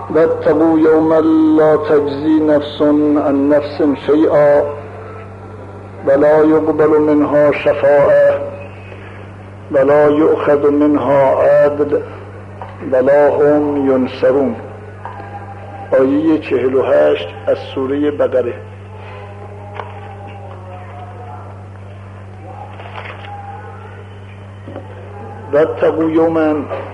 واتقوا یوما لا تجزی نفس عن نفس شیئا ولا یقبل منها شفاعة ولا یؤخذ منها عدل ولا هم ینصرون. آیه 48 از سوره بقره. واتقوا یوما،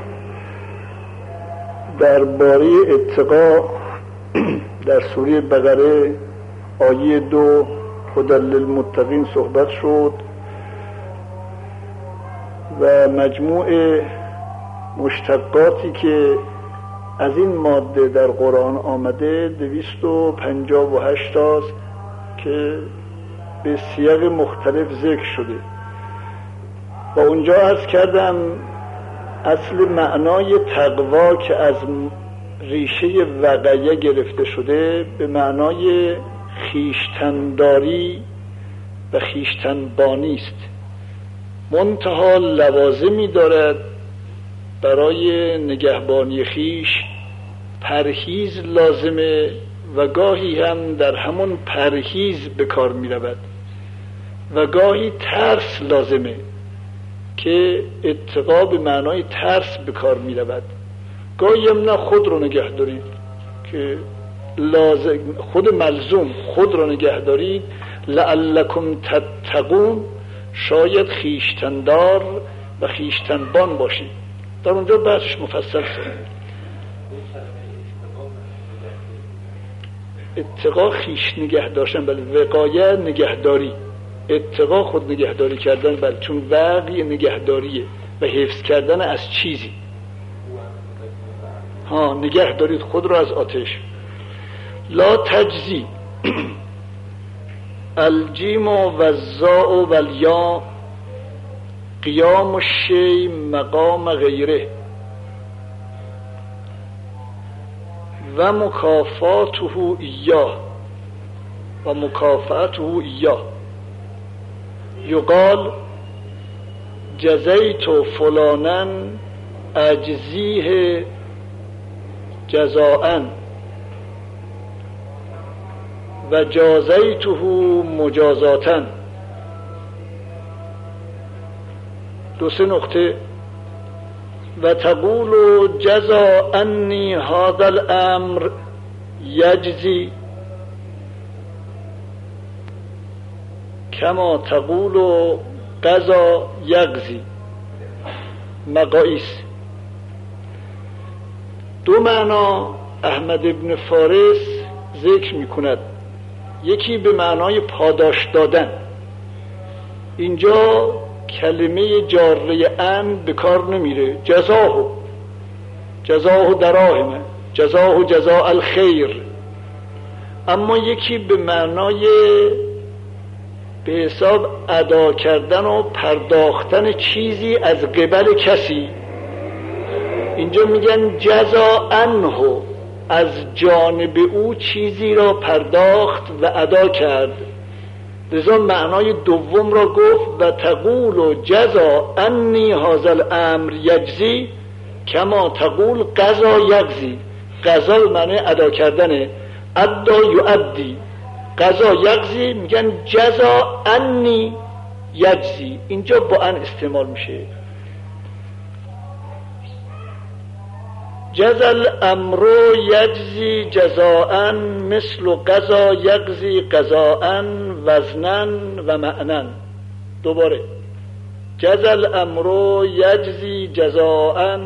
درباره اتقا در سوره بقره آیه 2 هدی للمتقین صحبت شد و مجموع مشتقاتی که از این ماده در قرآن آمده 258 تاست که به سیاق مختلف ذکر شده. و اونجا عرض کردم اصل معنای تقوا که از ریشه وقیه گرفته شده به معنای خویشتن‌داری و خویشتن‌بانی است، منتها لوازمی دارد. برای نگهبانی خویش پرهیز لازمه و گاهی هم در همون پرهیز به کار می رود و گاهی ترس لازمه که اتقا به معنای ترس به کار می رود. گاهی هم نه، خود رو نگه دارید که خود ملزوم خود رو نگه دارید لعلکم تتقون، شاید خویشتندار و خویشتنبان باشید. در اونجا بحثش مفصل شد. اتقا خویش نگه داشتن، بله. وقایه نگهداری، اتقا خود نگهداری کردن، بله، چون وقی نگهداریه و حفظ کردن از چیزی. نگه دارید خود را از آتش. لا تجزی الجیم و الزاء و الیا قیام الشیء مقام غیره و مکافاته ایاه و مکافاته ایاه. یقال جزیت فلانا اجزیه جزاء و جازیته مجازاتا. 2-3 نقطه. و تقول جزا انی هذا الامر یجزی کما تقول قضا یقضی. مقایس. 2 معنا احمد ابن فارس ذکر می کند. یکی به معنای پاداش دادن. اینجا کلمه جاره ان به کار نمیره. جزاه دراهم، جزاه جزاء الخیر. اما یکی به معنای به حساب ادا کردن و پرداختن چیزی از قبل کسی. اینجا میگن جزا عنه، از جانب او چیزی را پرداخت و ادا کرد. لذا معنای دوم را گفت و تقول جزا انی هذا الامر یجزی کما تقول قضا یقضی. قضا معنی ادا کردنه، ادا یؤدی، قضا یقضی. میگن جزا انی یجزی، اینجا با ان استعمال میشه. جزا الامر یجزی جزاء مثل قضا یقضی قضاء وزنا و معنا. دوباره جزا الامر یجزی جزاء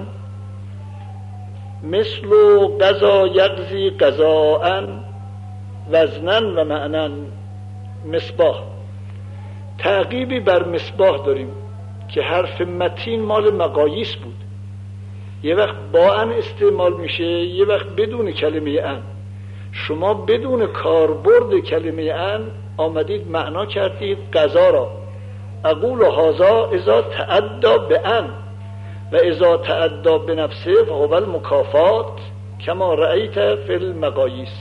مثل قضا یقضی قضاء وزنا و معنا. مصباح. تعقیبی بر مصباح داریم که حرف متین مال مقاییس بود. یه وقت با ان استعمال میشه، یه وقت بدون کلمه ان. شما بدون کاربرد کلمه ان آمدید معنا کردید قضا را. اقول هذا اذا تعدى بان و اذا تعدى بنفسه فهو المکافات کما رأیت فی المقاییس.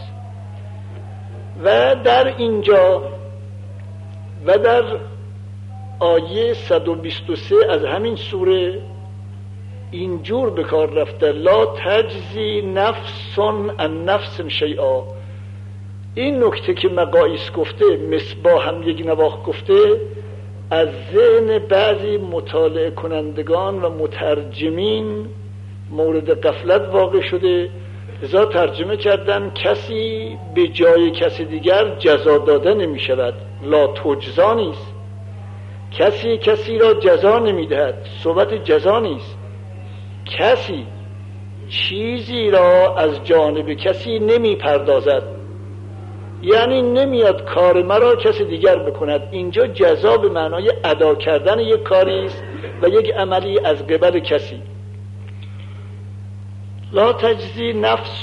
و در اینجا و در آیه 123 از همین سوره اینجور به کار رفته. لا تجزی نفس عن نفس شیئا. این نکته که مقایس گفته، مصباح هم یک نواخت گفته، از ذهن بعضی مطالعه کنندگان و مترجمین مورد غفلت واقع شده، لذا ترجمه کردن کسی به جای کسی دیگر جزا داده نمی شود. لا تجزا نیست، کسی کسی را جزا نمی دهد، صحبت جزا نیست. کسی چیزی را از جانب کسی نمی پردازد، یعنی نمیاد کار مرا کسی دیگر بکند. اینجا جزا به معنای ادا کردن یک کاری است و یک عملی از قبل کسی. لا تجزی نفس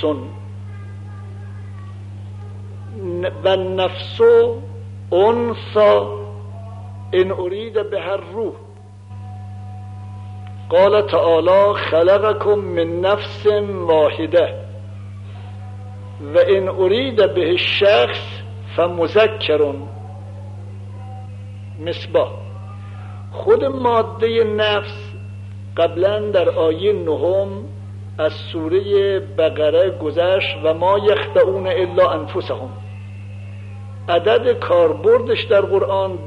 و نفس انثى ان ارید به هر روح. قال تعالی خلقکم من نفس واحده و ان ارید به الشخص فمذکر. مصباح. خود ماده نفس قبلا در آیه 9 از سوره بقره گذشت و ما یخدعون الا انفسهم. عدد کاربردش در قرآن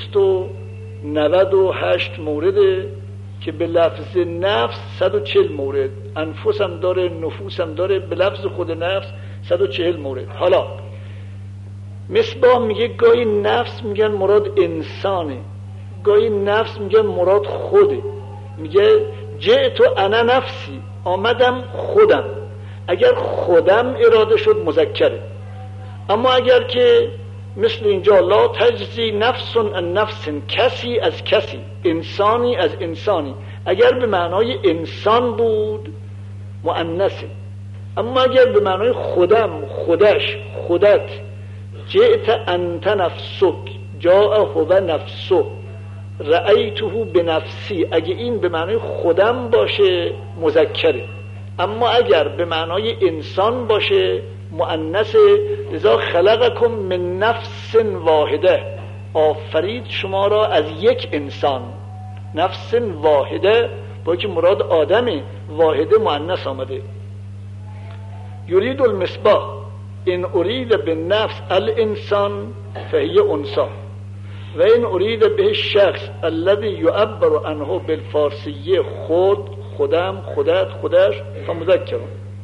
298 مورده که به لفظ نفس 140 مورد، انفس هم داره، نفوس هم داره، به لفظ خود نفس 140 مورد. حالا مصباح میگه گاهی نفس میگن مراد انسانه، گاهی نفس میگن مراد خوده. میگه جئت انا نفسی، آمدم خودم. اگر خودم اراده شد مذکره، اما اگر که مثل اینجا لا تجزی نفس عن نفس، کسی از کسی، انسانی از انسانی، اگر به معنای انسان بود مؤنثه، اما اگر به معنای خودم، خودش، خودت، جئت انت نفسک، جاء هو نفسه، رأیته بنفسی، اگه این به معنای خودم باشه مذکره، اما اگر به معنای انسان باشه مؤنثه. لذا خلقکم من نفس واحده، آفرید شما را از یک انسان. نفس واحده با که مراد آدمه، واحده مؤنث آمده. یرید المصباح ان ارید بالنفس الانسان فهی انثی و این ارید به شخص الذي يعبر عنه بالفارسیه خود، خودم، خودت، خودش فمذکر.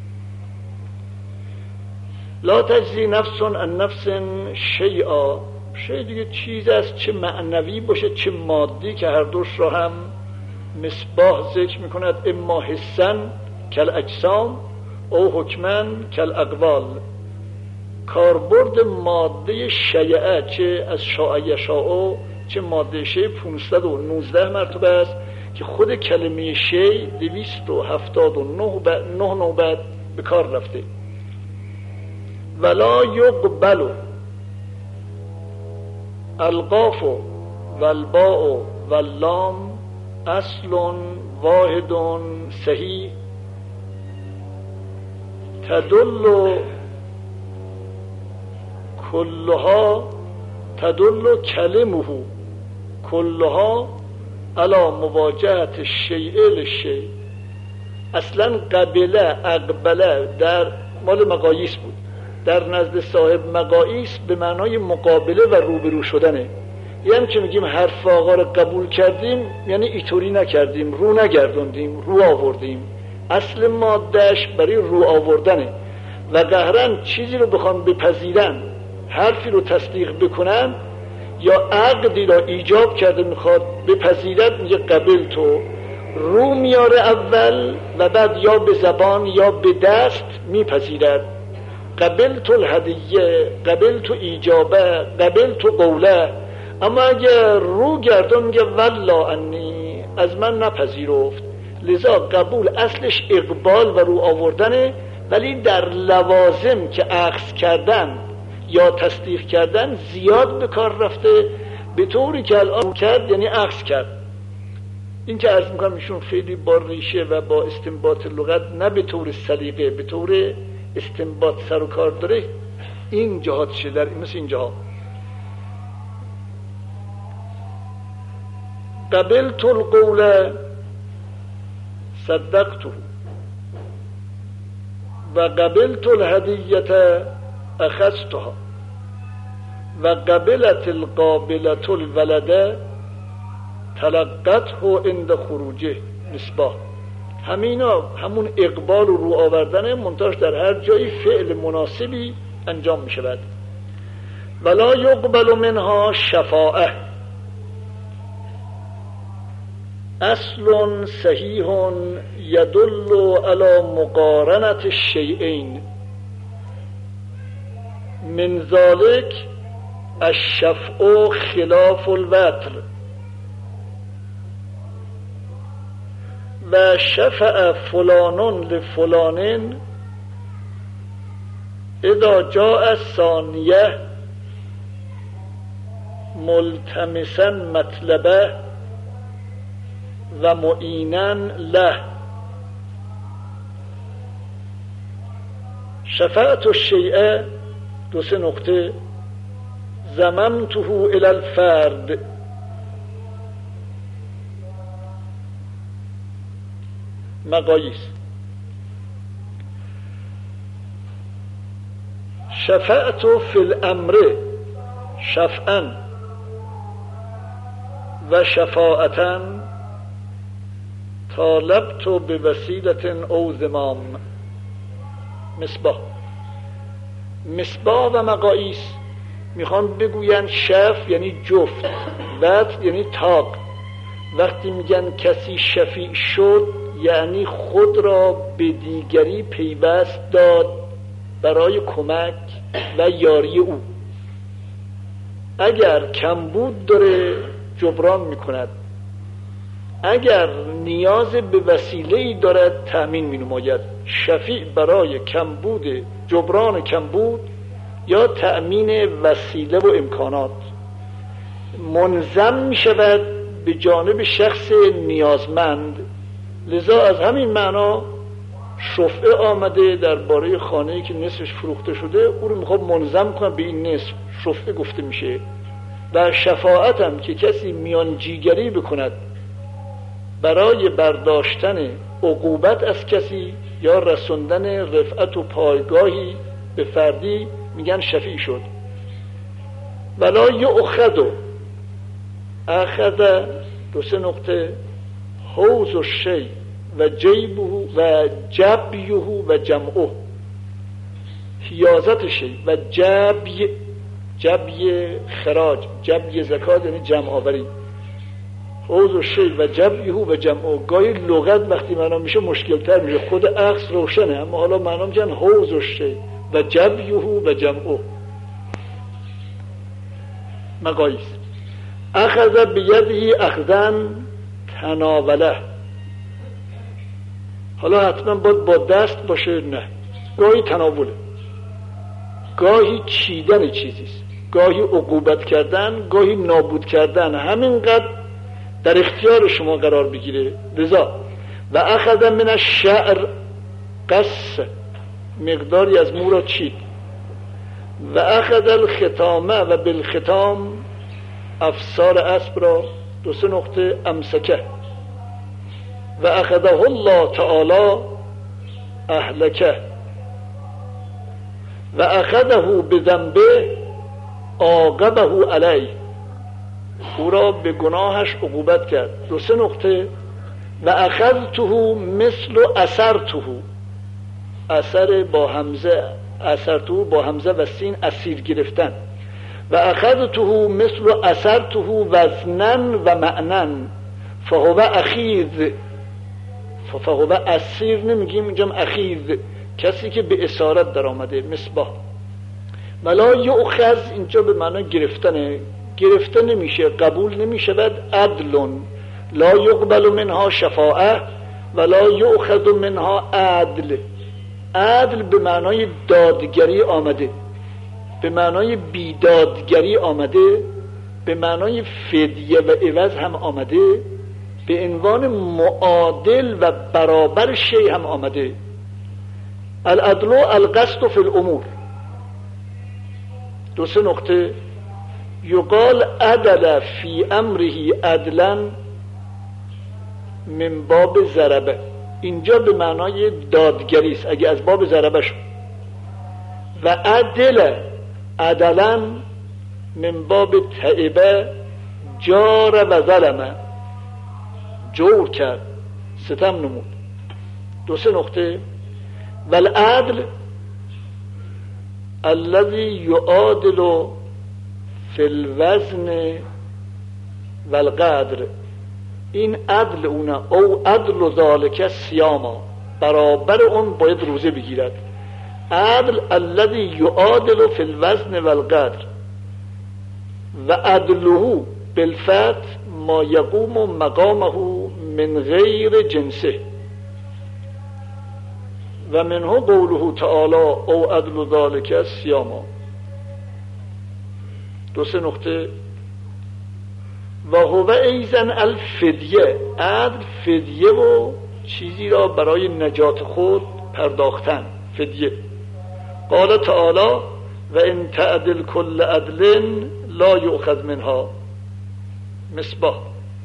لا تجزی نفس عن نفس شیئا. شیء دیگه چیز است، چه معنوی باشه چه مادی، که هر دوش را هم مصباح ذکر میکند. اما حسن کل اجسام او حکمن کل اقوال. کاربرد ماده شیعه چه از شاعه شاعه چه ماده شیع 519 مرتبه است که خود کلمه شیع 279 نوبت به کار رفته. ولا یقبل القاف والباء واللام اصل واحد صحیح تدل كلها تدل كلمه كلها على مواجهة الشيء للشيء. اصلا قبله اقبله در مال مقاییس بود، در نزد صاحب مقاییس به معنای مقابله و روبرو شدنه. یعنی که میگیم حرف آقا رو قبول کردیم یعنی ایطوری نکردیم، رو نگردوندیم، رو آوردیم. اصل مادهش برای رو آوردنه و قهرن چیزی رو بخوان بپذیرن، حرفی رو تصدیق بکنن یا عقدی را ایجاب کرده میخواد بپذیرد، میگه قبل تو، رو میاره اول و بعد یا به زبان یا به دست میپذیرد. قبل تو الهدیه، قبل تو ایجابه، قبل تو قوله. اما اگر رو گردون میگه والله انی، از من نپذیرفت. لذا قبول اصلش اقبال و رو آوردنه، ولی در لوازم که اخذ کردن یا تصدیق کردن زیاد به کار رفته، به طوری که الان کرد یعنی اخذ کرد. این که عرض میکنم ایشون خیلی با ریشه و با استنباط لغت نه به طور سلیقه، به طور استنباط سر و کار داره. این جهات شده در مثل این جهات. قبلت القول صدقته و قبلت الهدیت اخذتها و قبلت القابلة الولد تلقته عند خروجه. مصباح. همون اقبال و رو آوردن منتاش در هر جایی فعل مناسبی انجام می شود. ولا یقبل منها شفاعه اصل صحیح یدل علی مقارنة الشیئین من ذلك الشفع خلاف الوتر و شفع فلان لفلان اذا جاء الثانیه ملتمسا مطلبه و معینا له. شفاعت الشیء 2 نقطه ضممته الی الفرد مقاییس. شفعت فی الامر شفعا و شفاعتا طالبت بوسیلة او زمام. مصباح و مقاییس میخوان بگوین شف یعنی جفت، وتر یعنی تاق. وقتی میگن کسی شفیع شد یعنی خود را به دیگری پیوست داد برای کمک و یاری او. اگر کمبود داره جبران میکند، اگر نیاز به وسیله‌ای دارد تأمین می‌نماید. شفیع برای کمبود، جبران کمبود یا تأمین وسیله و امکانات منظم می‌شود به جانب شخص نیازمند. لذا از همین معنا شفعه آمده درباره خانه‌ای که نصفش فروخته شده، او رو میخواد منظم کنه به این نصف، شفعه گفته میشه. و شفاعت هم که کسی میانجیگری بکند برای برداشتن عقوبت از کسی یا رسوندن رفعت و پایگاهی به فردی، میگن شفیع شد. ولا یؤخذ اخذ 2 نقطه حوز الشیء و جیبه و جبیه و جمعه. حیازت شیء و جبی خراج، جبی زکات یعنی جمع آوری. حوز الشیء و جبیه و جمعه. گاهی لغت وقتی معنا میشه مشکل تر میشه، خود اخذ روشنه اما حالا معنا میگن حوز الشیء و جبیه و جمعه. مقاییس. اخذ بیده اخذن تناوله. حالا حتما باید با دست باشه؟ نه، گاهی تناوله، گاهی چیدن چیزیست، گاهی عقوبت کردن، گاهی نابود کردن، همینقدر در اختیار شما قرار بگیره. لذا و اخذ من الشعر قص، مقداری از مو را چید. و اخذ الختامه و بالختام افسار اسب را 2 نقطه امسکه. و اخذه الله تعالی اهلکه و اخذه بذنبه عاقبه علیه. او را به گناهش عقوبت کرد. 2 نقطه و اخذته مثل اثرته، اثر با همزه، اثرته با همزه و سین، اسیر گرفتن. و اخذته مثل اثرته وزنا و معنا فهو اخیذ. فهو اسیر نمیگیم، اینجا اخیذ، کسی که به اسارت در آمده. مصباح. ولا یؤخذ اینجا به معنی گرفتنه، گرفته نمیشه، قبول نمیشود. عدل لا یقبل منها شفاعه ولا یؤخذ منها عدل. عدل به معنای دادگری آمده، به معنای بیدادگری آمده، به معنای فدیه و عوض هم آمده، به عنوان معادل و برابر شی هم آمده. العدل القسط فی الامور. 2 نقطه یقال عدل فی امره عدلا من باب ضربه. اینجا به معنای دادگری است اگه از باب ضربه شد. و عدلا من باب تعبه جار و ظلمه، جور کرد، ستم نمود. 2 نقطه. والعدل الذي يعادل في الوزن والقدر، این عدل اونه، او عدل ذالک صیاما، برابر اون باید روزه بگیرد. عدل الذي يعادل في الوزن والقدر و عدله بالفتح ما يقوم مقامه من غیر جنسه و منه قوله تعالی او عدل ذالک صیاما. 2 نقطه. و هو ایزن الفدیه، عدل فدیه و چیزی را برای نجات خود پرداختن، فدیه. قال تعالی و ان تعدل کل عدل لا یؤخذ منها. مصباح.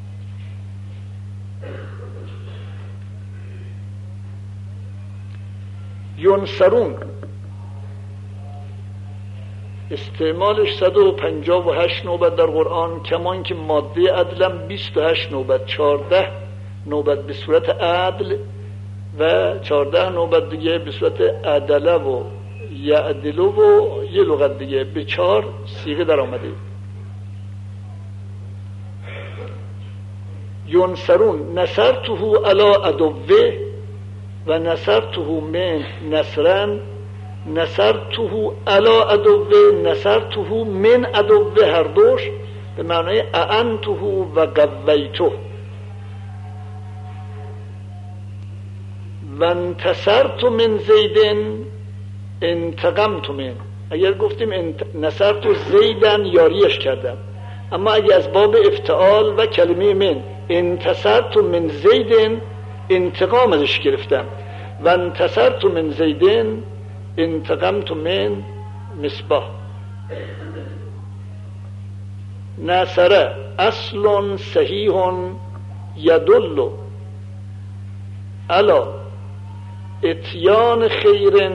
ینصرون استعمالش 158 نوبت در قرآن، کمان که ماده عدلم 28 نوبت، 14 نوبت به صورت عدل و 14 نوبت دیگه به صورت عدله و یعدلو و یه لغت دیگه، به 4 صیغه در آمده. ینصرون نصرته علی عدوه و نصرته من نصرن، نصرته علی عدوه نصرته من عدوه، هر دوش به معنای اعنته و قویته. و انتصرت من زیدن انتقمت من، اگر گفتیم نصرت زیدن یاریش کردم، اما اگر از باب افتعال و کلمه من انتصرت من زیدن انتقام ازش گرفتم، و انتصرت من زیدن انتقمت من مصباح. نصر اصل صحیح یدل علی اتیان خیر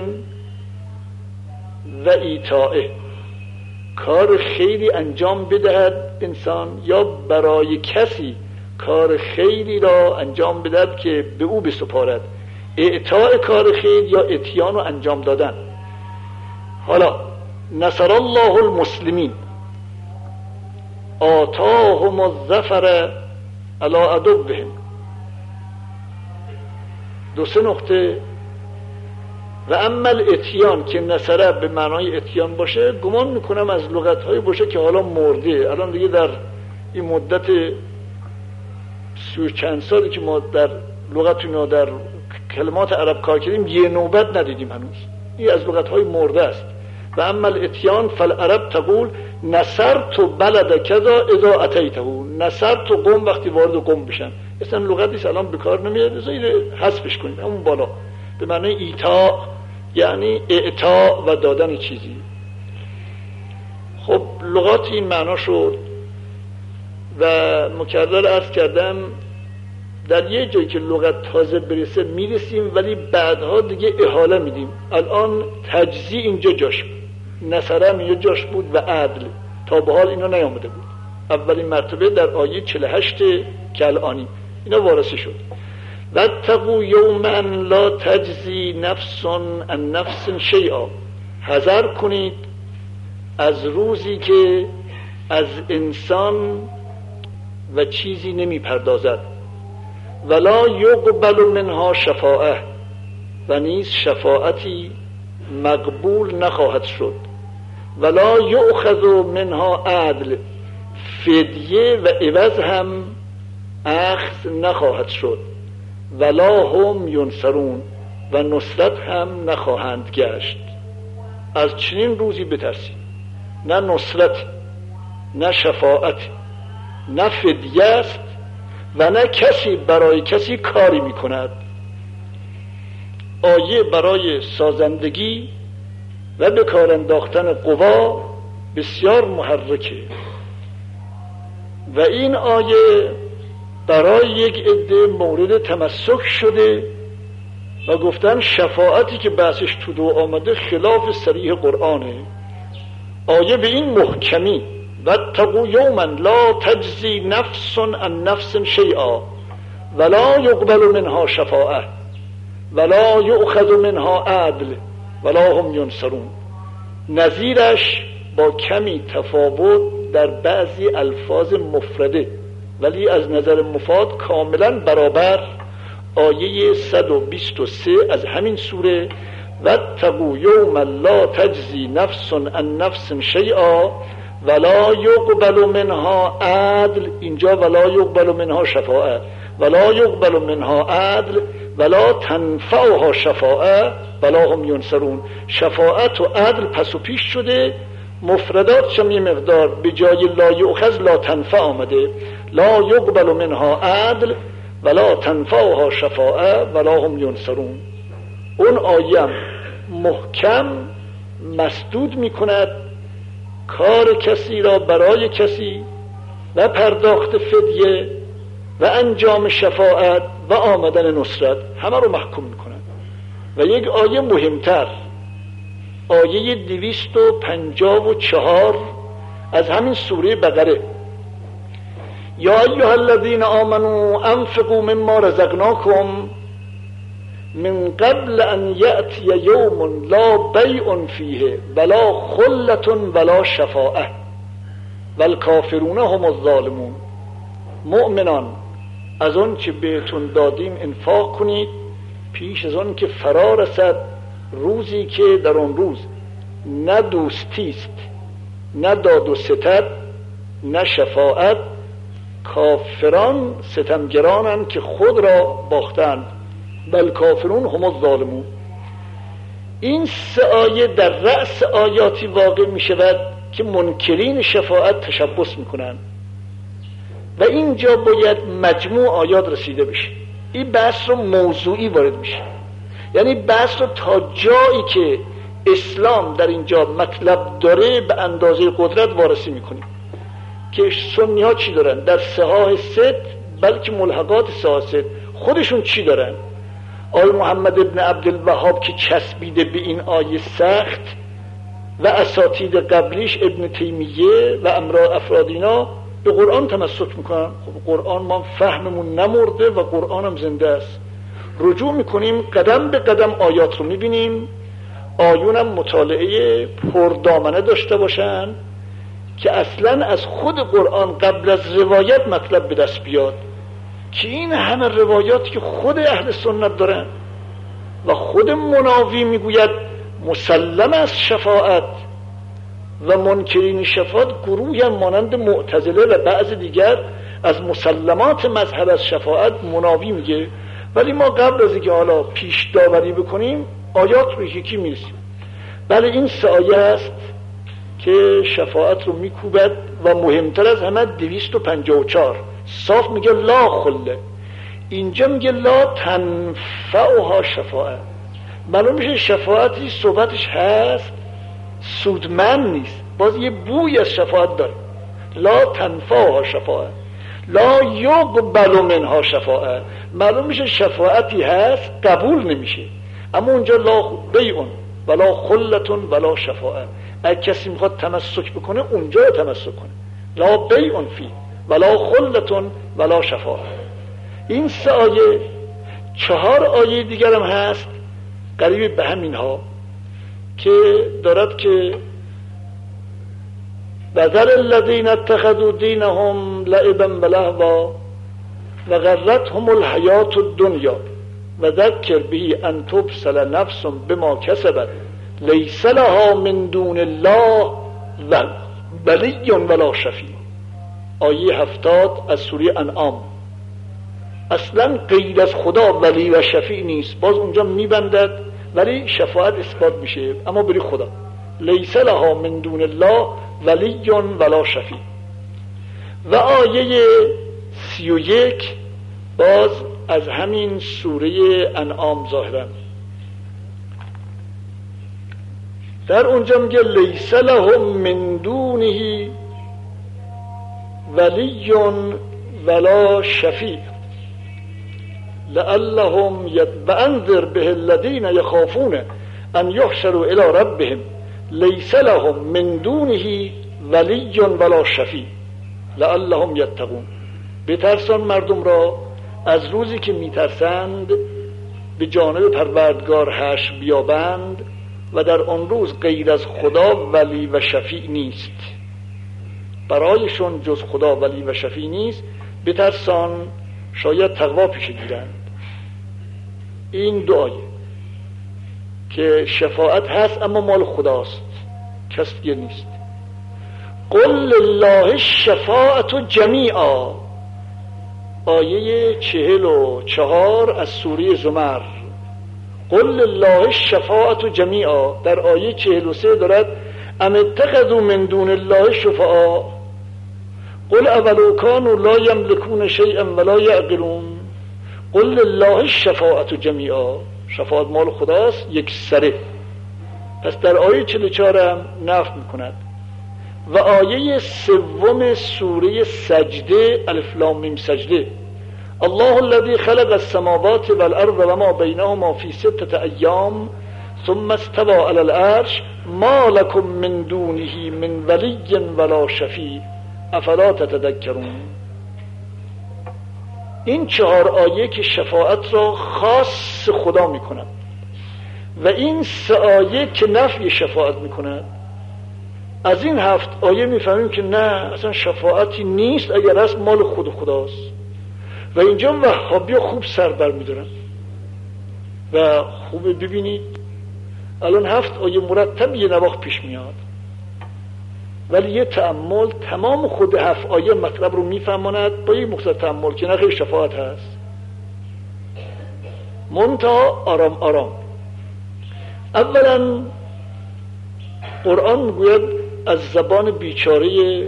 و ایتائه، کار خیری انجام بدهد انسان یا برای کسی کار خیری را انجام بدهد که به او بسپارد، اعطاء کار خیر یا اتیان رو انجام دادن. حالا نصر الله المسلمین آتاهم الظفر علی عدوهم. 2 نقطه. و اما الاتیان که نصره به معنای اتیان باشه، گمان میکنم از لغت‌های باشه که حالا مرده. الان دیگه در این مدت 30 چند سالی که ما در لغتون در کلمات عرب کار کردیم یه نوبت ندیدیم هنوز، این از لغت‌های مرده است. و اما الاتیان فالعرب تقول نصرت بلد کذا اذا اتیته، نصرت قوم وقتی وارد قوم بشن. اصلا لغتی الان به کار نمیاد، بذارید حذفش کنیم همون بالا، به معنی ایتا، یعنی اعطا و دادن چیزی. خب لغات این معنا شد و مکرر عرض کردم در یه جایی که لغت تازه برسه میرسیم ولی بعدها دیگه احاله میدیم. الان تجزیه اینجا جاش بود، نصرم اینجا جاش بود و عدل، تا به حال اینا نیامده بود. اولین مرتبه در آیه 48 که الانی اینا وارثه شد. واتقوا یوما لا تجزی نفس عن نفس شیئا، حذر کنید از روزی که از انسان و چیزی نمی پردازد. ولا یقبل منها شفاعه، و نیز شفاعتی مقبول نخواهد شد. ولا یؤخذ منها عدل، فدیه و عوض هم اخذ نخواهد شد. ولا هم ینصرون، و نصرت هم نخواهند گشت. از چنین روزی بترسید، نه نصرت، نه شفاعت، نه فدیه است و نه کسی برای کسی کاری میکند. آیه برای سازندگی و به کار انداختن قوا بسیار محرکه و این آیه برای یک عده مورد تمسک شده و گفتن شفاعتی که بحثش تو دو آمده خلاف صریح قرآنه. آیه به این محکمی واتقوا یوما لا تجزی نفس عن نفس شیئا ولا یقبل منها شفاعه ولا یؤخذ منها عدل ولا هم ینصرون. نظیرش با کمی تفاوت در بعضی الفاظ مفرده ولی از نظر مفاد کاملا برابر. آیه 123 از همین سوره واتقوا یوما لا تجزی نفس عن نفس شیئا ولا یقبل منها عدل، اینجا ولا یقبل منها شفاعه، ولا یقبل منها عدل ولا تنفعها شفاعه ولا هم ینصرون. شفاعت و عدل پس و پیش شده، مفرداتش هم یه مقدار به جای لا یؤخذ لا تنفع آمده. لا یقبل منها عدل ولا تنفعها شفاعه ولا هم ینصرون. اون آیه محکم مسدود میکند کار کسی را برای کسی و پرداخت فدیه و انجام شفاعت و آمدن نصرت، همه رو محکوم میکنند. و یک آیه مهمتر، آیه 254 از همین سوره بقره، یا ایها الذین آمنوا انفقوا مما رزقناکم من قبل ان یأتی یوم لا بیع فیه ولا خلة ولا شفاعه والکافرون هم الظالمون. مؤمنان از آن که بهتون دادیم انفاق کنید پیش از آن که فرا رسد روزی که در آن روز نه دوستی است نه داد و ستد نه شفاعت. کافران ستمگرانند که خود را باختند. بل کافرون هم الظالمون. این سه آیه در رأس آیاتی واقع می شود که منکرین شفاعت تشبث می کنند و اینجا باید مجموع آیات رسیده بشه. این بحث رو موضوعی وارد میشه، یعنی بحث رو تا جایی که اسلام در اینجا مطلب داره به اندازه قدرت وارسی میکنیم که سنی ها چی دارن در صحاح ست، بلکه ملحقات صحاح ست خودشون چی دارن. آیه محمد ابن عبدالوهاب که چسبیده به این آیه سخت و اساتید قبلیش ابن تیمیه و افرادینا به قرآن تمسک میکنن. خب قرآن ما فهممون نمرده و قرآن هم زنده است. رجوع میکنیم قدم به قدم آیات رو میبینیم. آیون هم مطالعه پردامنه داشته باشن که اصلا از خود قرآن قبل از روایت مطلب به دست بیاد که این همه روایاتی که خود اهل سنت دارن و خود مناوی میگوید مسلم از شفاعت و منکرین شفاعت گروهی مانند معتزله و بعض دیگر از مسلمات مذهب از شفاعت مناوی میگه. ولی ما قبل از اینکه حالا پیش داوری بکنیم آیات رو یکی میرسیم. بله این سه آیه است که شفاعت رو میکوبد و مهمتر از همه 254 صاف میگه لا خله، اینجا میگه لا تنفعها شفاعت. معلوم میشه شفاعتی صحبتش هست سودمند نیست، باز یه بوی از شفاعت داره. لا تنفعها شفاعت لا یقبل منها شفاعت، معلوم میشه شفاعتی هست قبول نمیشه. اما اونجا لا بیعون ولا خلتون ولا شفاعت. اگه کسی میخواد تمسک بکنه اونجا تمسک کنه. لا بیعون فی ولا خلتون ولا شفاعت. این سه آیه، 4 آیه دیگر هم هست قریب به همین ها که دارد که وذر الذین اتخذوا دینهم لعبا و لهوا و غرتهم الحیات الدنیا و ذکر به ان تبصر نفس بما کسبت لیس لها من دون الله ولی ولا شفیع. آیه 70 از سوره انعام. اصلا غیر از خدا ولی و شفیع نیست، باز اونجا میبندد ولی شفاعت اثبات میشه اما بری خدا. لیس لها من دون الله ولی ولا شفیع. و آیه 31 باز از همین سوره انعام ظاهرا در اونجا میگه لیس لهم من دونه ولی ولا شفیع. لعلهم وانذر به الذین یخافون ان یحشروا الی ربهم لیس لهم من دونه ولی ولا شفیع لعلهم یتقون. بترسان مردم را از روزی که میترسند به جانب پروردگار حشر بیابند و در آن روز غیر از خدا ولی و شفیع نیست، برایشون جز خدا ولی و شفیع نیست. بترسان شاید تقوا پیش گیرند. این دعایه که شفاعت هست اما مال خداست، کس دیگه نیست. قل لله الشفاعة جمیعا، آیه 44 از سوره زمر. قل لله الشفاعة جمیعا. در آیه 43 دارد ام اتخذوا من دون الله شفعاء قل اولو كانوا لا یملکون شیئا ولا یعقلون قل لله الشفاعة جمیعا. شفاعت مال خداست یک سره. پس در آیه 44 هم نفی میکند. و آیه 3 سوره سجده الف لام میم سجده الله الذي خلق السماوات والارض وما بينهما في 6 ایام ثم استوى على العرش ما لكم من دونه من ولی ولا شفیع افلا تتذکرون. این 4 آیه که شفاعت را خاص خدا میکند و این 3 آیه که نفی شفاعت میکند. از این 7 آیه میفهمیم که نه، اصلا شفاعتی نیست، اگر هست مال خود خداست. و اینجا وهابی خوب سر بر میدارن و خوب ببینید الان 7 آیه مرتب یه نواخت پیش میاد، ولی یه تأمل تمام خود 7 آیه مطلب رو میفهماند با یک مقدار تأمل که نخیر شفاعت هست. منتها آرام آرام. اولا قرآن میگوید از زبان بیچاره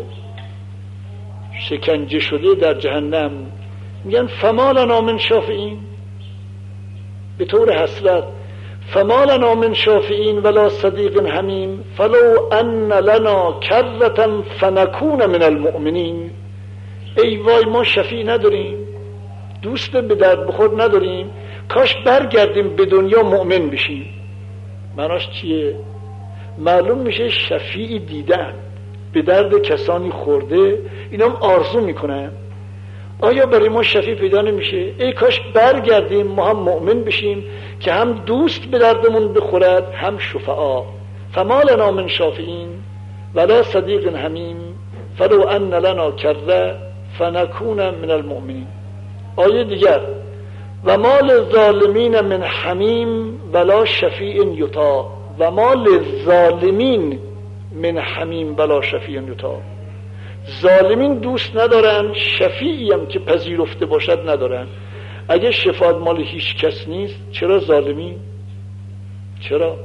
شکنجه شده در جهنم، میگن فما لنا من شافعین، به طور حسرت فما لنا من شافعین ولا صدیق حمیم فلو ان لنا کرة فنکون من المؤمنین. ای وای ما شفیع نداریم، دوست به درد بخور نداریم، کاش برگردیم به دنیا مؤمن بشیم. معناش چیه؟ معلوم میشه شفیعی دیدن، به درد کسانی خورده، اینا هم آرزو میکنن آیا برای ما شفیع پیدا نمیشه؟ ای کاش برگردیم ما هم مؤمن بشیم که هم دوست به دردمون بخورد هم شفعا. فما لنا من شافعین ولا صدیق حمیم فلو ان لنا کره فنکون من المؤمنین. آیه دیگر و ما للظالمین من حمیم ولا شفیع یطاع و ما للظالمین من حمیم ولا شفیع یطاع. ظالمین دوست ندارن، شفیعی هم که پذیرفته باشد ندارن. اگه شفاعت مال هیچ کس نیست چرا ظالمین؟ چرا؟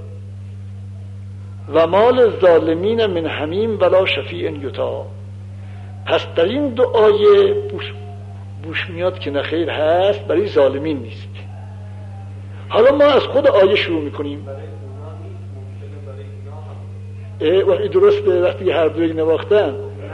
و مال ظالمین من حمیم ولا شفیع یطاع. پس در این 2 آیه بوش میاد که نخیر هست، برای ظالمین نیست. حالا ما از خود آیه شروع میکنیم. و درسته وقتی هر دوی نواختن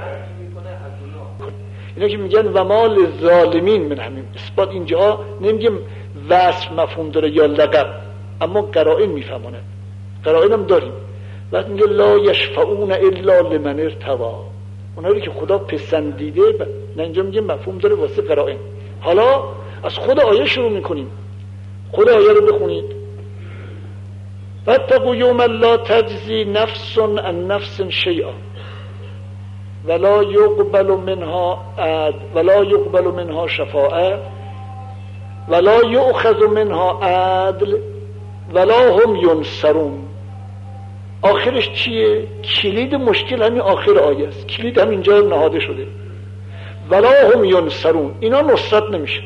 اینا که میگن و مال ظالمین من همین اثبات، اینجا نمیگیم وصف مفهوم داره یا لقب، اما قرائن میفهمونه. قرائن هم داریم. وقتی میگه لا یشفعون الا لمن ارتضی، اونایی که خدا پسندیده، نه اینجا میگه مفهوم داره واسه قرائن. حالا از خود آیه شروع میکنیم. خود آیه رو بخونید. واتقوا یوما لا تجزی نفس عن نفس شیئا ولا یقبل منها شفاعه ولا یؤخذ منها عدل ولا هم ینصرون. آخرش چیه؟ کلید مشکل همین آخر آیه است. کلید هم اینجا نهاده شده. ولا هم ینصرون، اینا نصرت نمیشه.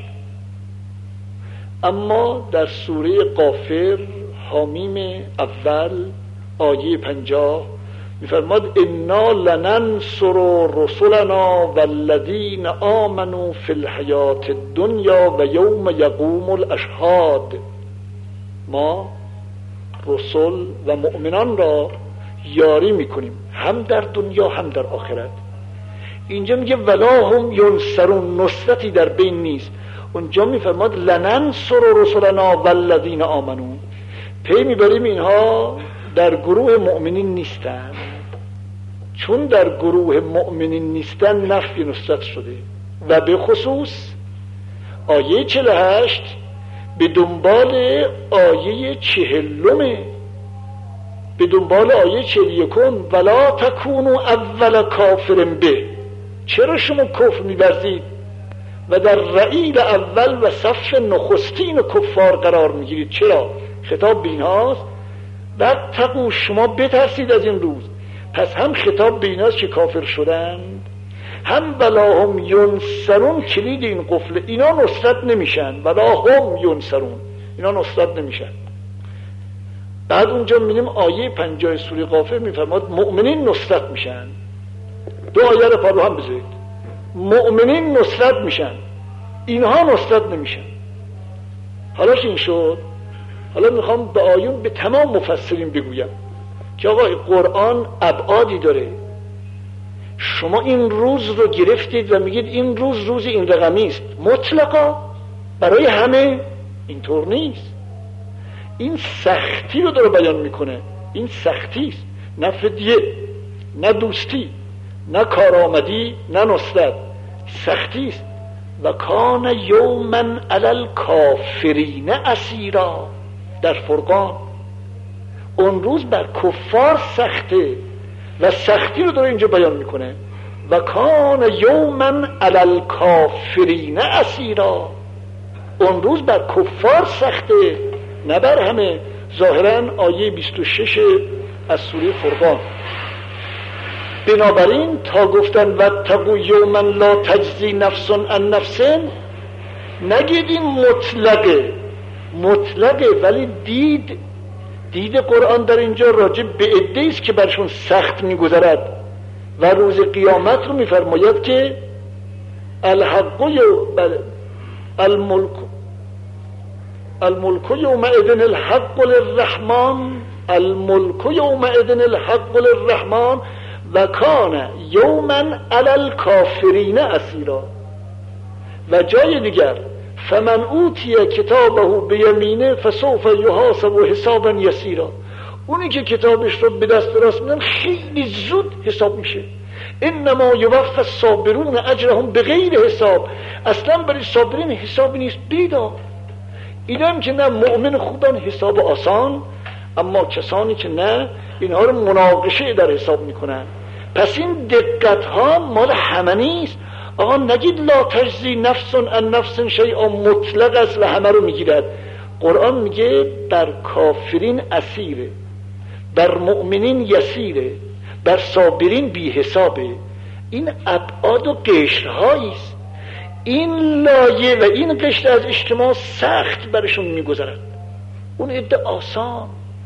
اما در سوره غافر حامیم اول آیه 50 میفرماد انا لننصر رسلنا والذین آمنوا فی الحیات الدنیا و یوم یقوم الاشهاد. ما رسول و مؤمنان را یاری میکنیم هم در دنیا هم در آخرت. اینجا میگه ولا هم ینصرون، نصرتی در بین نیست. اونجا میفرماد لننصر رسلنا والذین آمنو، پی میبریم اینها در گروه مؤمنین نیستن. چون در گروه مؤمنین نیستن نفی نصرت شده. و به خصوص آیه 48 به دنبال آیه 40، به دنبال آیه 41 ولا تکونوا اول کافر به. چرا شما کفر می‌ورزید و در رعیل اول و صف نخستین کفار قرار میگیرید؟ چرا؟ خطاب به اینهاست. بعد تقو، شما بترسید از این روز. پس هم خطاب به ایناست که کافر شدند، هم ولا هم ینصرون کلید این قفل. اینا نصرت نمیشن، ولا هم ینصرون، اینا نصرت نمیشن. بعد اونجا میبینیم آیه 50 سوره غافر میفرماد مؤمنین نصرت میشن. دو آیه رو پارو هم بذارید. مؤمنین نصرت میشن، اینها نصرت نمیشن. حالا که این شد، حالا میخوام به آیون به تمام مفسرین بگویم که آقا قرآن ابعادی داره. شما این روز رو گرفتید و میگید این روز این رقمی است، مطلقا برای همه اینطور نیست. این سختی رو داره بیان میکنه. این سختی است، نه فدیه، نه دوستی، نه کارآمدی، نه نصرت. سختی است. و کان یوما علی الکافرین اسیرا در فرقان. اون روز بر کفار سخته و سختی رو داره اینجا بیان میکنه. و کان یوما علی الکافرین اسیرا، اون روز بر کفار سخته، نه بر همه. ظاهرا آیه 26 از سوره فرقان. بنابراین تا گفتن واتقوا یوما لا تجزی نفس عن نفس، نگید این مطلقه، ولی دید قرآن در اینجا راجع به عده‌ای است که برشون سخت میگذرد و روز قیامت رو میفرماید که الملک یومئذ الحق للرحمن، الملک یومئذ الحق للرحمن و کان یوما علی الکافرین اسیرا. و جای دیگر فمن اوتی کتابه بیمینه فسوف یحاسب حسابا یسیرا، اونی که کتابش رو به دست راست میدن خیلی زود حساب میشه. انما یوفی الصابرون اجرهم بغیر حساب. اصلا برای صابرین حسابی نیست، بیدار. اینم که نه مؤمن خوبن حساب آسان، اما کسانی که نه اینها رو مناقشه در حساب میکنن. پس این دقت ها مال همه نیست. آقا نگید لا تجزی نفس عن نفس شیئا مطلق است و همه رو میگیرد. قرآن میگه بر کافرین اسیره، بر مؤمنین یسیره، بر صابرین بی حسابه. این ابعاد و قشرهایی است. این لایه و این قشر از اجتماع سخت برشون میگذرد، اون عده آسان،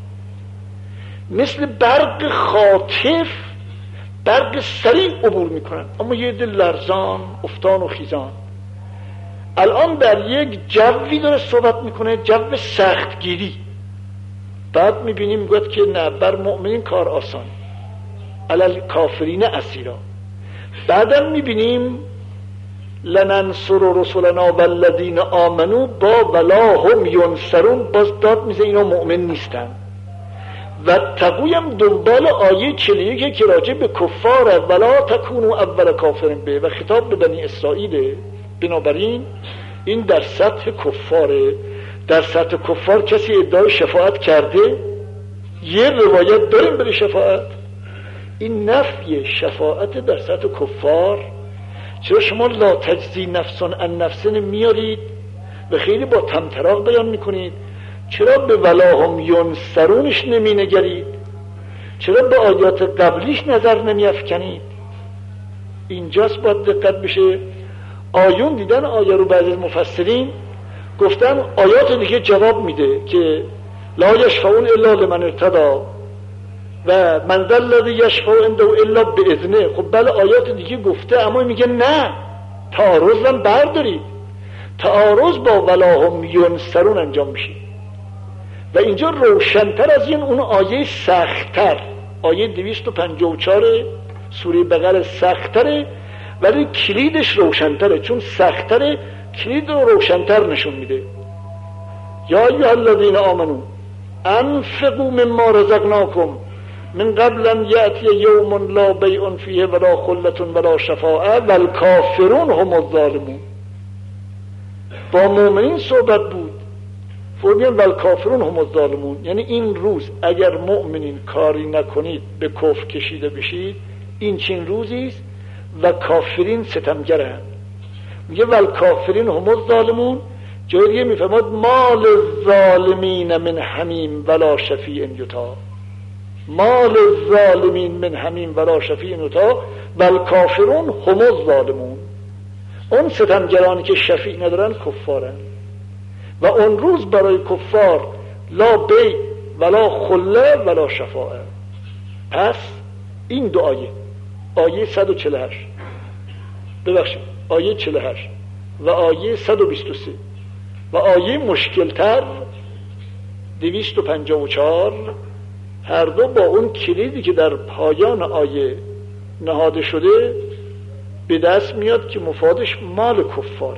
مثل برق خاطف، برق سریع عبور میکنن. اما یه عده لرزان، افتان و خیزان. الان در یک جوی داره صحبت میکنه، جو سختگیری. بعد میبینیم میگوید که نه، بر مؤمنین کار آسان، علی کافرین اسیرا. بعدم میبینیم لننصر رسلنا والذین آمنو با ولا هم ینصرون، باز داد میزه اینا مؤمن نیستن. و تقویم دنبال آیه 41 که راجع به کفاره ولا تکونوا اول کافر به و خطاب به بنی اسرائیل. بنابراین این در سطح کفاره. در سطح کفار کسی ادعای شفاعت کرده؟ یه روایت داریم برای شفاعت. این نفی شفاعت در سطح کفار. چرا شما لا تجزی نفس عن نفس میارید و خیلی با طمطراق بیان میکنید؟ چرا به ولا هم ینصرونش نمی نگرید؟ چرا به آیات قبلیش نظر نمی افکنید؟ اینجاست باید دقت بشه. آیون دیدن آیه رو بعضی از مفسرین گفتن آیات دیگه جواب میده که لا یشفعون الا لمن ارتضی و من ذا الذی یشفع عنده الا باذنه. خب بله آیات دیگه گفته، اما میگه نه، تعارض هم بردارید. تعارض با ولا هم ینصرون انجام میشه و اینجا روشنتر از این اون آیه سخت‌تر، آیه 254 سوره بقره سخت‌تره، ولی کلیدش روشنتره، چون سخت‌تره کلید رو روشن‌تر نشون میده. یا ایها الذین آمنو انفقوا مما رزقناکم من قبل ان یأتی یوم لا بیع فیه ولا خلة ولا شفاعة والکافرون هم الظالمون. با مؤمنین صحبت بود، فرمودن والکافرون هم الظالمون، یعنی این روز اگر مؤمنین کاری نکنید به کفر کشیده بشید، این چین روزی است و کافرین ستمگرند. میگه والکافرین هم الظالمون. جای دیگه میفرماد مال الظالمین من حمیم ولا شفیع یطاع. مال الظالمین من حمیم ولا شفیع یطاع والکافرون هم الظالمون. اون ستمگرانی که شفیع ندارن کفارن و اون روز برای کفار لا بیع ولا خله ولا شفاعه. پس این دو آیه 148 ببخشید آیه 48 و آیه 123 و آیه مشکلتر 254 هر دو با اون کلیدی که در پایان آیه نهاده شده به دست میاد که مفادش مال کفاره.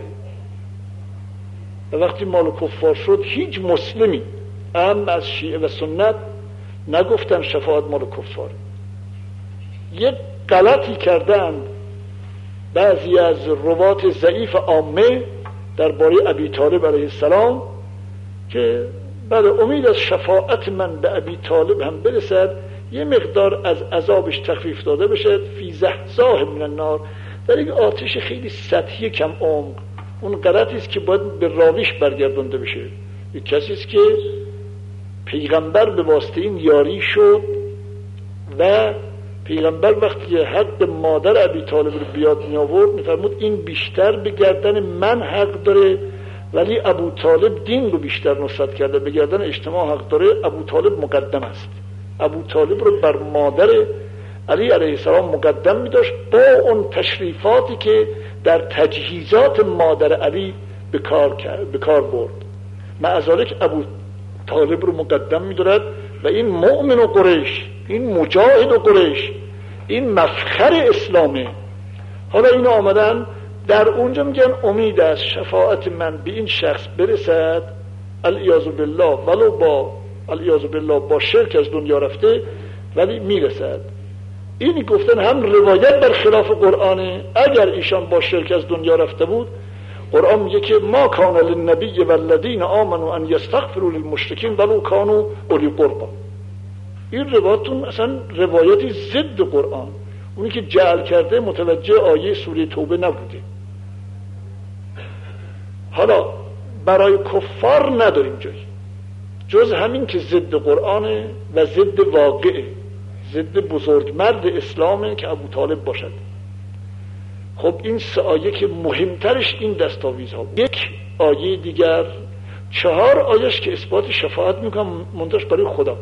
و وقتی مال کفار شد هیچ مسلمی هم از شیعه و سنت نگفتن شفاعت مال کفاره. یک غلطی کردن بعضی از روات ضعیف عامه درباره ابی طالب علیه السلام که بله امید از شفاعت من به ابی طالب هم برسد، یه مقدار از عذابش تخفیف داده بشد، فی زحزاه من النار، در یک آتش خیلی سطحی کم عمق. اون غلطی است که باید به راویش برگردونده بشه. یک کسی است که پیغمبر به واسطه این یاری شد و پیغمبر وقتی حق مادر ابی طالب رو بیاد می آورد میفرمود این بیشتر به گردن من حق داره، ولی ابو طالب دین رو بیشتر نصرت کرده، به گردن اجتماع حق داره، ابو طالب مقدم است. ابو طالب رو بر مادر علی علیه السلام مقدم می داشت با اون تشریفاتی که در تجهیزات مادر علی به کار برد. معذالک ابو طالب رو مقدم می دارد و این مؤمن و قریش، این مجاهد و قریش، این مفخر اسلامه. حالا این آمدن در اونجا میگن امید از شفاعت من به این شخص برسد، العیاذ بالله، ولو با العیاذ بالله با شرک از دنیا رفته ولی میرسد. این گفتن هم روایت بر خلاف قرآنه. اگر ایشان با شرک از دنیا رفته بود، قرآن میگه که ما کان للنبی والذین آمنوا ان یستغفروا للمشرکین ولو کانوا اولی قربا. این روایتون اصلا روایتی ضد قرآن، اونی که جعل کرده متوجه آیه سوره توبه نبوده. حالا برای کفار نداریم جایی جز همین که ضد قرآنه و ضد واقعه، ضد بزرگمرد اسلامه که ابو طالب باشد. خب این سه آیه که مهمترش این دستاویزها بود. یک آیه دیگر 4 آیهش که اثبات شفاعت میکنم منتش برای خدا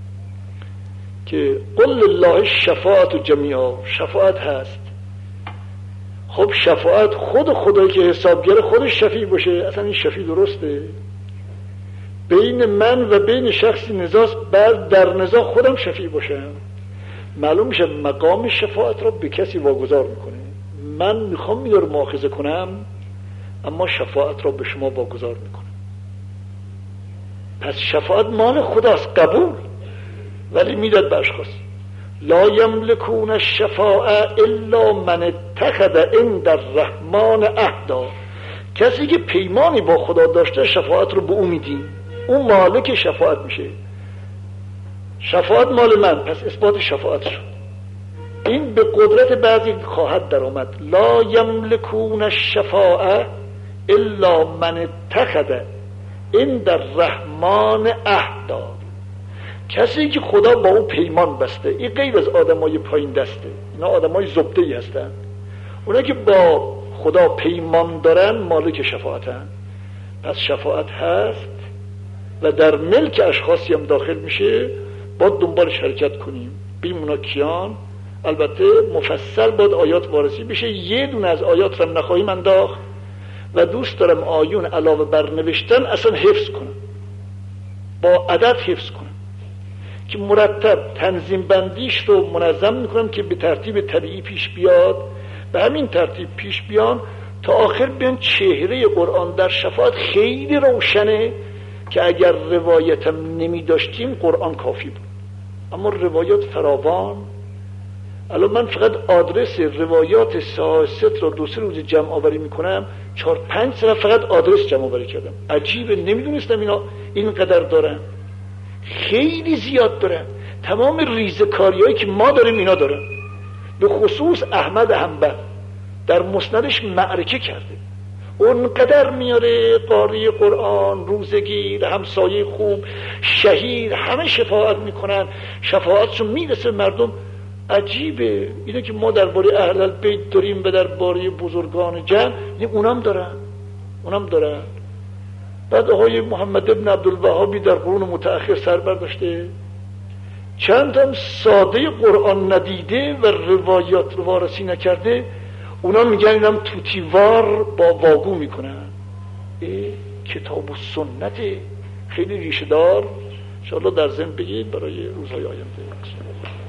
که قل لله الشفاعت جمیعا، شفاعت هست. خب شفاعت خود خدایی که حسابگر خودش شفیع باشه، اصلا این شفیع درسته؟ بین من و بین شخصی نزاست، بعد در نزاع خودم شفیع باشم. معلوم میشه مقام شفاعت را به کسی واگذار میکنه. من میخوام این رو مؤاخذه کنم اما شفاعت را به شما واگذار میکنم. پس شفاعت مال خداست، قبول، ولی میداد به اشخاص. لا یملکون الشفاعه الا من اتخذ عند الرحمن عهدا. کسی که پیمانی با خدا داشته شفاعت رو به او میدیم، اون مالک شفاعت میشه. شفاعت مال من، پس اثبات شفاعت شد. این به قدرت بعضی خواهد در آمد. لا یملکون الشفاعه الا من اتخذ عند الرحمن عهدا. کسی که خدا با او پیمان بسته. این غیر از آدمای پایین دسته، اینا آدمای زبده‌ای هستن. اونا که با خدا پیمان دارن مالک شفاعتن. پس شفاعت هست و در ملک اشخاصی هم داخل میشه. باید دنبالش حرکت کنیم. ببینیم اونا کیان. البته مفصل باید آیات وارسی بشه. یه دونه از آیات رو نخواهیم انداخت و دوست دارم آیون علاوه بر نوشتن اصلا حفظ کنم، با عدد حفظ کنم که مرتب تنظیم بندیش رو منظم میکنم که به ترتیب طبیعی پیش بیاد. به همین ترتیب پیش بیان تا آخر بیان چهره قرآن در شفاعت خیلی روشنه که اگر روایتم نمی داشتیم قرآن کافی بود، اما روایات فراوان. الان من فقط آدرس روایات ساست را 2-3 روز جمع آوری میکنم، 4-5 سال فقط آدرس جمع آوری کردم. عجیبه، نمیدونستم اینا اینقدر دارن، خیلی زیاد دارن. تمام ریزکاریایی که ما داریم اینا دارن. به خصوص احمد حنبل در مسندش معرکه کرده، اونقدر میاره قاری قرآن، روزگیر، همسایه خوب، شهید، همه شفاعت میکنن، شفاعتشون میرسه مردم. عجیبه اینه که ما درباره اهل البیت داریم و درباره بزرگان جمع اونم دارن. بعد آقای محمد ابن عبدالوهابی در قرون متأخر سر برداشته، چند هم ساده قرآن ندیده و روایات رو وارسی نکرده، اونا میگن اینم توتیوار با واگو میکنن. کتاب و سنت خیلی ریشه دار. انشاءالله در ذهن بگید برای روزهای آینده.